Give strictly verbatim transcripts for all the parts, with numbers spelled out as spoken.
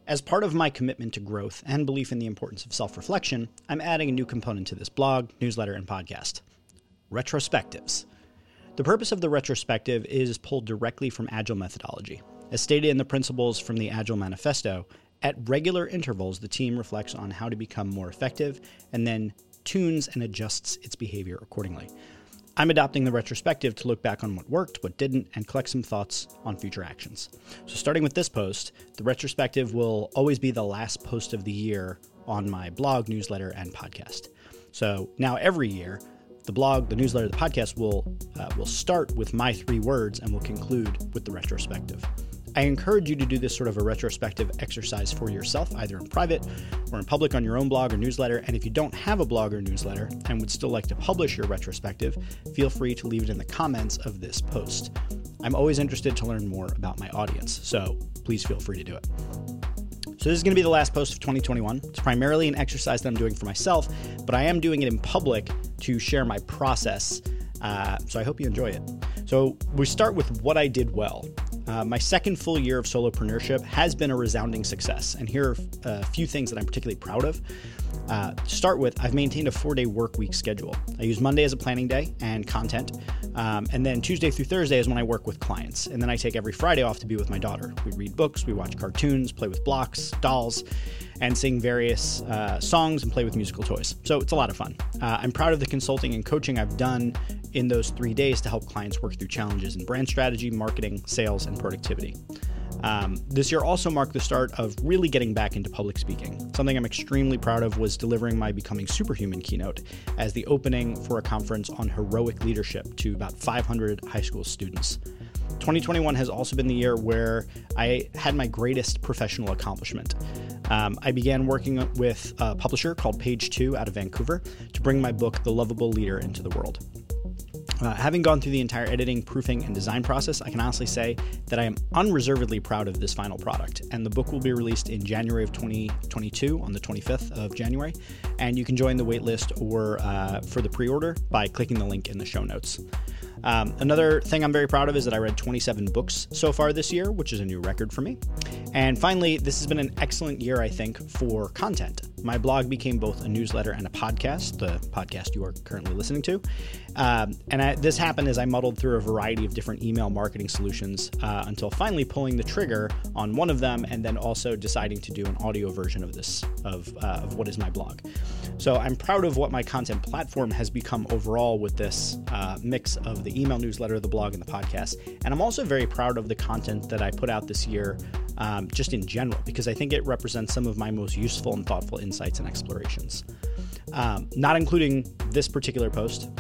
As part of my commitment to growth and belief in the importance of self-reflection, I'm adding a new component to this blog, newsletter, and podcast: retrospectives. The purpose of the retrospective is pulled directly from Agile methodology. As stated in the principles from the Agile Manifesto, at regular intervals, the team reflects on how to become more effective and then tunes and adjusts its behavior accordingly. I'm adopting the retrospective to look back on what worked, what didn't, and collect some thoughts on future actions. So starting with this post, the retrospective will always be the last post of the year on my blog, newsletter, and podcast. So now every year, the blog, the newsletter, the podcast will uh, will start with my three words and will conclude with the retrospective. I encourage you to do this sort of a retrospective exercise for yourself, either in private or in public on your own blog or newsletter. And if you don't have a blog or newsletter and would still like to publish your retrospective, feel free to leave it in the comments of this post. I'm always interested to learn more about my audience, so please feel free to do it. So this is going to be the last post of twenty twenty-one. It's primarily an exercise that I'm doing for myself, but I am doing it in public to share my process. Uh, so I hope you enjoy it. So we start with what I did well. Uh, my second full year of solopreneurship has been a resounding success, and here are a few things that I'm particularly proud of. Uh, to start with, I've maintained a four-day work week schedule. I use Monday as a planning day and content, um, and then Tuesday through Thursday is when I work with clients, and then I take every Friday off to be with my daughter. We read books, we watch cartoons, play with blocks, dolls, and sing various uh, songs and play with musical toys. So it's a lot of fun. Uh, I'm proud of the consulting and coaching I've done in those three days to help clients work through challenges in brand strategy, marketing, sales, and productivity. Um, this year also marked the start of really getting back into public speaking. Something I'm extremely proud of was delivering my Becoming Superhuman keynote as the opening for a conference on heroic leadership to about five hundred high school students. twenty twenty-one has also been the year where I had my greatest professional accomplishment. Um, I began working with a publisher called Page Two out of Vancouver to bring my book, The Lovable Leader, into the world. Uh, having gone through the entire editing, proofing, and design process, I can honestly say that I am unreservedly proud of this final product, and the book will be released in January of twenty twenty-two, on the twenty-fifth of January, and you can join the waitlist or uh, for the pre-order by clicking the link in the show notes. Um, another thing I'm very proud of is that I read twenty-seven books so far this year, which is a new record for me. And finally, this has been an excellent year, I think, for content. My blog became both a newsletter and a podcast, the podcast you are currently listening to. Um, and I, this happened as I muddled through a variety of different email marketing solutions uh, until finally pulling the trigger on one of them and then also deciding to do an audio version of this, of, uh, of what is my blog. So I'm proud of what my content platform has become overall with this uh, mix of the email newsletter, the blog, and the podcast. And I'm also very proud of the content that I put out this year um, just in general, because I think it represents some of my most useful and thoughtful insights and explorations. Um, not including this particular post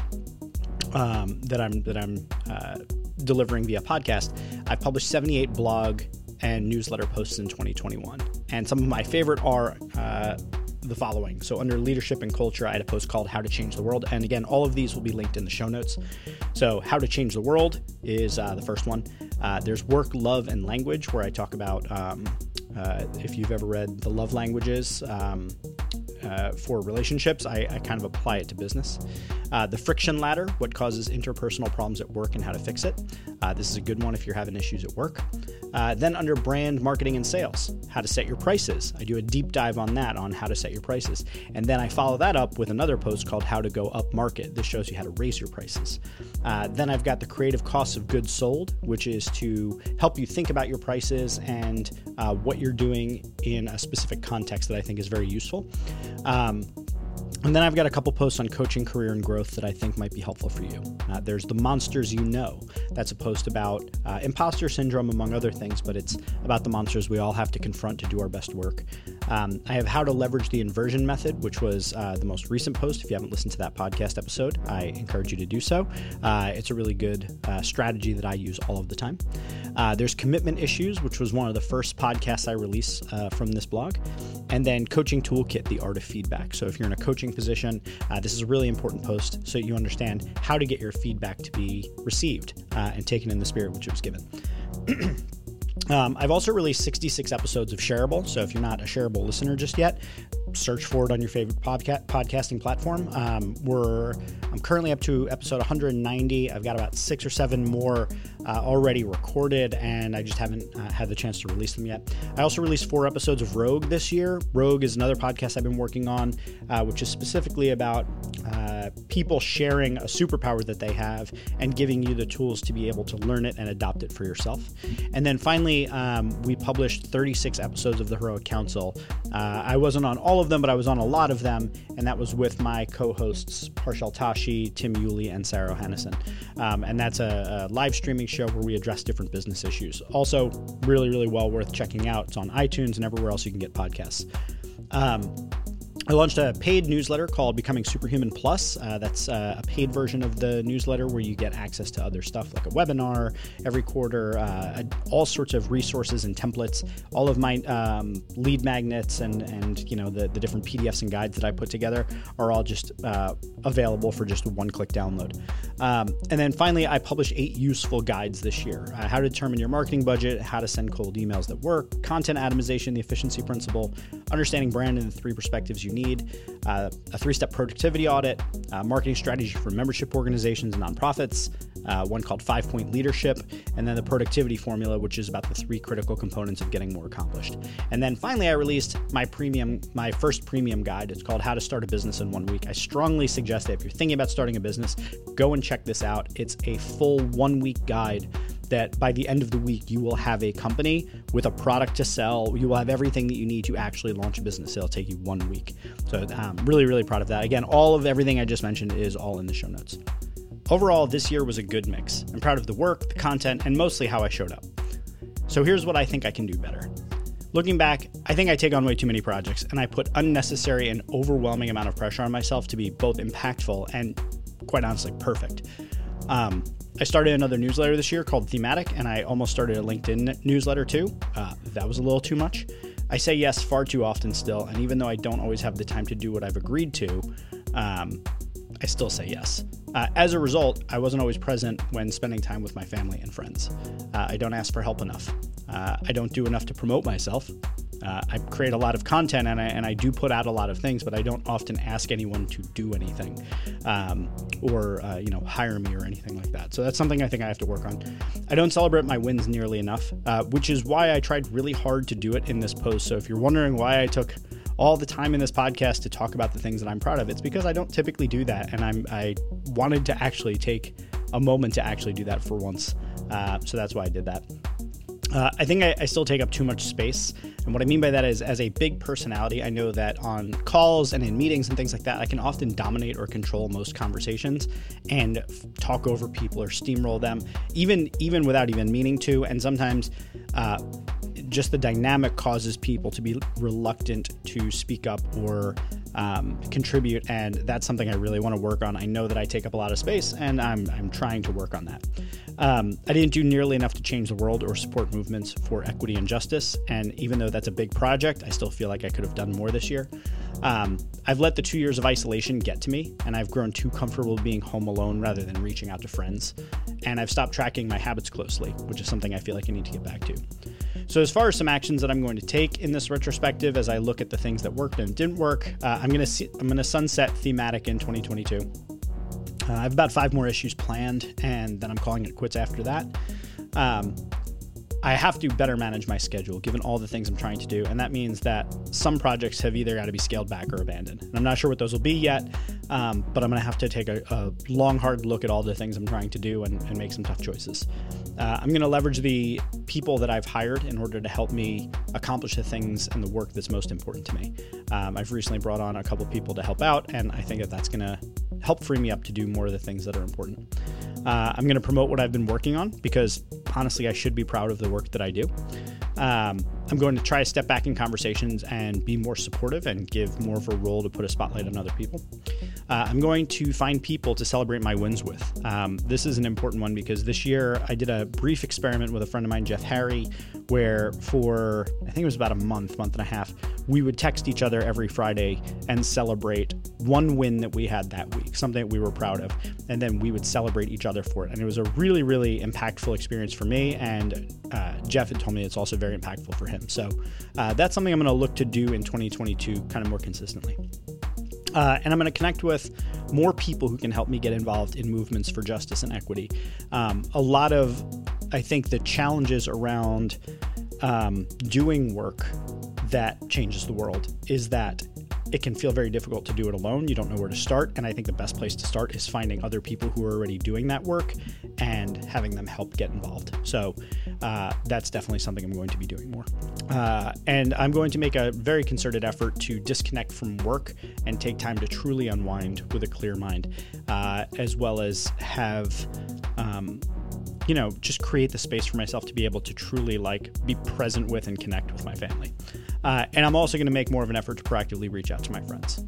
um, that I'm that I'm uh, delivering via podcast, I've published seventy-eight blog and newsletter posts in twenty twenty-one. And some of my favorite are uh, the following. So under leadership and culture, I had a post called How to Change the World. And again, all of these will be linked in the show notes. So How to Change the World is uh, the first one. Uh, there's Work, Love, and Language, where I talk about, um, uh, if you've ever read The Love Languages um, uh, for relationships, I, I kind of apply it to business. Uh, the Friction Ladder, what causes interpersonal problems at work and how to fix it. Uh, this is a good one if you're having issues at work. Uh, then under brand, marketing, and sales, how to set your prices. I do a deep dive on that, on how to set your prices. And then I follow that up with another post called How to Go Up Market. This shows you how to raise your prices. Uh, then I've got the creative costs of goods sold, which is to help you think about your prices and uh, what you're doing in a specific context that I think is very useful. Um, And then I've got a couple posts on coaching, career, and growth that I think might be helpful for you. Uh, there's The Monsters You Know. That's a post about uh, imposter syndrome, among other things, but it's about the monsters we all have to confront to do our best work. Um, I have How to Leverage the Inversion Method, which was uh, the most recent post. If you haven't listened to that podcast episode, I encourage you to do so. Uh, it's a really good uh, strategy that I use all of the time. Uh, there's Commitment Issues, which was one of the first podcasts I released uh, from this blog. And then Coaching Toolkit, The Art of Feedback. So if you're in a coaching position, uh, this is a really important post so you understand how to get your feedback to be received uh, and taken in the spirit which it was given. Um, I've also released sixty-six episodes of Shareable, so if you're not a Shareable listener just yet, search for it on your favorite podca- podcasting platform. Um, we're I'm currently up to episode one hundred ninety. I've got about six or seven more uh, already recorded, and I just haven't uh, had the chance to release them yet. I also released four episodes of Rogue this year. Rogue is another podcast I've been working on, uh, which is specifically about uh, people sharing a superpower that they have and giving you the tools to be able to learn it and adopt it for yourself. And then finally, um, we published thirty-six episodes of the Heroic Council. Uh, I wasn't on all of them, but I was on a lot of them, and that was with my co-hosts Parshal Tashi, Tim Yulee, and Sarah Hannison. Um, and that's a, a live streaming show where we address different business issues. Also, really, really well worth checking out. It's on iTunes and everywhere else you can get podcasts. Um, I launched a paid newsletter called Becoming Superhuman Plus. Uh, that's uh, a paid version of the newsletter where you get access to other stuff like a webinar every quarter, uh, all sorts of resources and templates. All of my um, lead magnets and and you know the, the different P D Fs and guides that I put together are all just uh, available for just a one-click download. Um, and then finally, I published eight useful guides this year: uh, how to determine your marketing budget, how to send cold emails that work, content atomization, the efficiency principle, understanding brand and the three perspectives you need. need, uh, a three-step productivity audit, uh, marketing strategy for membership organizations and nonprofits, uh, one called five-point leadership, and then the productivity formula, which is about the three critical components of getting more accomplished. And then finally, I released my premium, my first premium guide. It's called How to Start a Business in One Week. I strongly suggest that if you're thinking about starting a business, go and check this out. It's a full one-week guide that by the end of the week, you will have a company with a product to sell. You will have everything that you need to actually launch a business. It'll take you one week. So I'm really, really proud of that. Again, all of everything I just mentioned is all in the show notes. Overall, this year was a good mix. I'm proud of the work, the content, and mostly how I showed up. So here's what I think I can do better. Looking back, I think I take on way too many projects, and I put unnecessary and overwhelming amount of pressure on myself to be both impactful and, quite honestly, perfect. Um, I started another newsletter this year called Thematic, and I almost started a LinkedIn newsletter too. Uh, that was a little too much. I say yes far too often still, and even though I don't always have the time to do what I've agreed to, um, I still say yes. Uh, as a result, I wasn't always present when spending time with my family and friends. Uh, I don't ask for help enough. Uh, I don't do enough to promote myself. Uh, I create a lot of content and I, and I do put out a lot of things, but I don't often ask anyone to do anything um, or, uh, you know, hire me or anything like that. So that's something I think I have to work on. I don't celebrate my wins nearly enough, uh, which is why I tried really hard to do it in this post. So if you're wondering why I took all the time in this podcast to talk about the things that I'm proud of, it's because I don't typically do that. And I'm, I wanted to actually take a moment to actually do that for once. Uh, so that's why I did that. Uh, I think I, I still take up too much space. And what I mean by that is, as a big personality, I know that on calls and in meetings and things like that, I can often dominate or control most conversations and f- talk over people or steamroll them, even even without even meaning to. And sometimes uh, just the dynamic causes people to be reluctant to speak up or um, contribute. And that's something I really want to work on. I know that I take up a lot of space, and I'm I'm trying to work on that. Um, I didn't do nearly enough to change the world or support movements for equity and justice. And even though that's a big project, I still feel like I could have done more this year. Um, I've let the two years of isolation get to me, and I've grown too comfortable being home alone rather than reaching out to friends. And I've stopped tracking my habits closely, which is something I feel like I need to get back to. So as far as some actions that I'm going to take in this retrospective, as I look at the things that worked and didn't work, uh, I'm going to I'm going to sunset Thematic in twenty twenty-two. Uh, I have about five more issues planned, and then I'm calling it quits after that. Um, I have to better manage my schedule given all the things I'm trying to do. And that means that some projects have either got to be scaled back or abandoned. And I'm not sure what those will be yet, um, but I'm going to have to take a, a long, hard look at all the things I'm trying to do and, and make some tough choices. Uh, I'm going to leverage the people that I've hired in order to help me accomplish the things and the work that's most important to me. Um, I've recently brought on a couple people to help out, and I think that that's going to help free me up to do more of the things that are important. Uh, I'm going to promote what I've been working on because honestly, I should be proud of the work that I do. Um, I'm going to try to step back in conversations and be more supportive and give more of a role to put a spotlight on other people. Uh, I'm going to find people to celebrate my wins with. Um, this is an important one because this year I did a brief experiment with a friend of mine, Jeff Harry, where for, I think it was about a month, month and a half, we would text each other every Friday and celebrate one win that we had that week, something that we were proud of. And then we would celebrate each other for it. And it was a really, really impactful experience for me. And uh, Jeff had told me it's also very impactful for him. So uh, that's something I'm going to look to do in twenty twenty-two kind of more consistently. Uh, and I'm going to connect with more people who can help me get involved in movements for justice and equity. Um, a lot of, I think, the challenges around um, doing work that changes the world is that it can feel very difficult to do it alone. You don't know where to start. And I think the best place to start is finding other people who are already doing that work and having them help get involved. So uh, that's definitely something I'm going to be doing more. Uh, and I'm going to make a very concerted effort to disconnect from work and take time to truly unwind with a clear mind, uh, as well as have, um, you know, just create the space for myself to be able to truly like be present with and connect with my family. Uh, and I'm also going to make more of an effort to proactively reach out to my friends.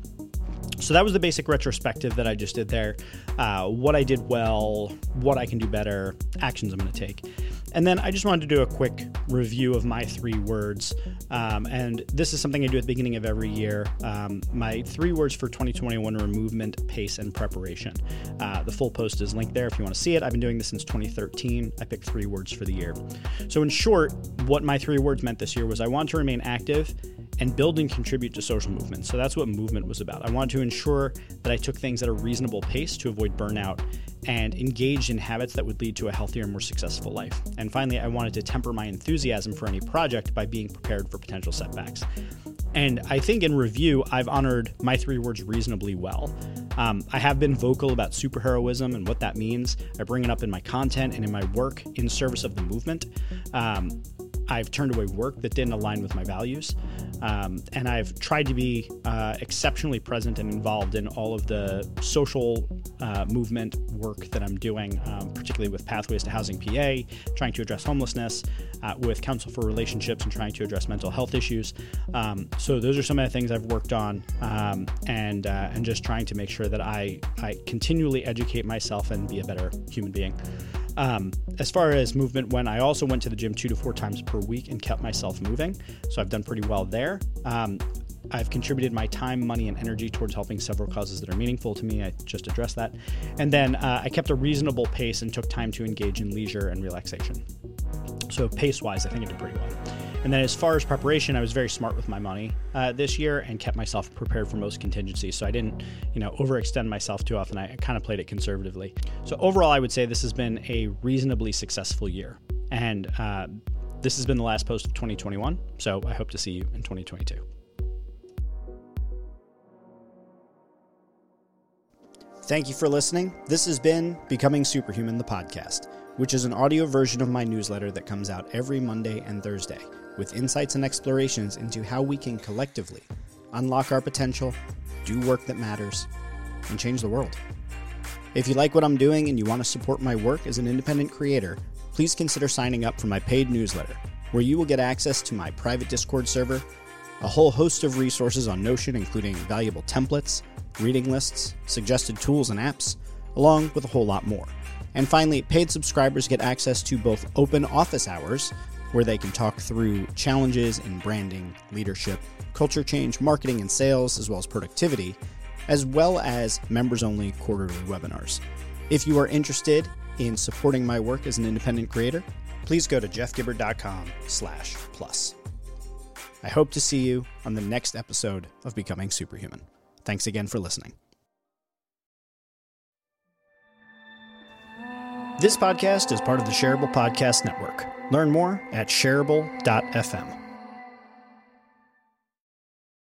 So that was the basic retrospective that I just did there. Uh, what I did well, what I can do better, actions I'm going to take. And then I just wanted to do a quick review of my three words. Um, and this is something I do at the beginning of every year. Um, my three words for twenty twenty-one are movement, pace, and preparation. Uh, the full post is linked there if you want to see it. I've been doing this since twenty thirteen. I picked three words for the year. So in short, what my three words meant this year was I want to remain active and build and contribute to social movements. So that's what movement was about. I wanted to ensure that I took things at a reasonable pace to avoid burnout and engaged in habits that would lead to a healthier, more successful life. And finally, I wanted to temper my enthusiasm for any project by being prepared for potential setbacks. And I think in review, I've honored my three words reasonably well. Um, I have been vocal about superheroism and what that means. I bring it up in my content and in my work in service of the movement. Um, I've turned away work that didn't align with my values. Um, and I've tried to be uh, exceptionally present and involved in all of the social uh, movement work that I'm doing, um, particularly with Pathways to Housing P A, trying to address homelessness, uh, with Council for Relationships and trying to address mental health issues. Um, so those are some of the things I've worked on, um, and uh, and just trying to make sure that I, I continually educate myself and be a better human being. Um, as far as movement went, I also went to the gym two to four times per week and kept myself moving. So I've done pretty well there. Um, I've contributed my time, money, and energy towards helping several causes that are meaningful to me. I just addressed that. And then uh, I kept a reasonable pace and took time to engage in leisure and relaxation. So pace-wise, I think I did pretty well. And then as far as preparation, I was very smart with my money uh, this year and kept myself prepared for most contingencies. So I didn't, you know, overextend myself too often. I kind of played it conservatively. So overall, I would say this has been a reasonably successful year. And uh, this has been the last post of twenty twenty-one. So I hope to see you in twenty twenty-two. Thank you for listening. This has been Becoming Superhuman, the podcast, which is an audio version of my newsletter that comes out every Monday and Thursday, with insights and explorations into how we can collectively unlock our potential, do work that matters, and change the world. If you like what I'm doing and you want to support my work as an independent creator, please consider signing up for my paid newsletter, where you will get access to my private Discord server, a whole host of resources on Notion, including valuable templates, reading lists, suggested tools and apps, along with a whole lot more. And finally, paid subscribers get access to both open office hours, where they can talk through challenges in branding, leadership, culture change, marketing, and sales, as well as productivity, as well as members-only quarterly webinars. If you are interested in supporting my work as an independent creator, please go to jeffgibbard.com slash plus. I hope to see you on the next episode of Becoming Superhuman. Thanks again for listening. This podcast is part of the Shareable Podcast Network. Learn more at shareable dot f m.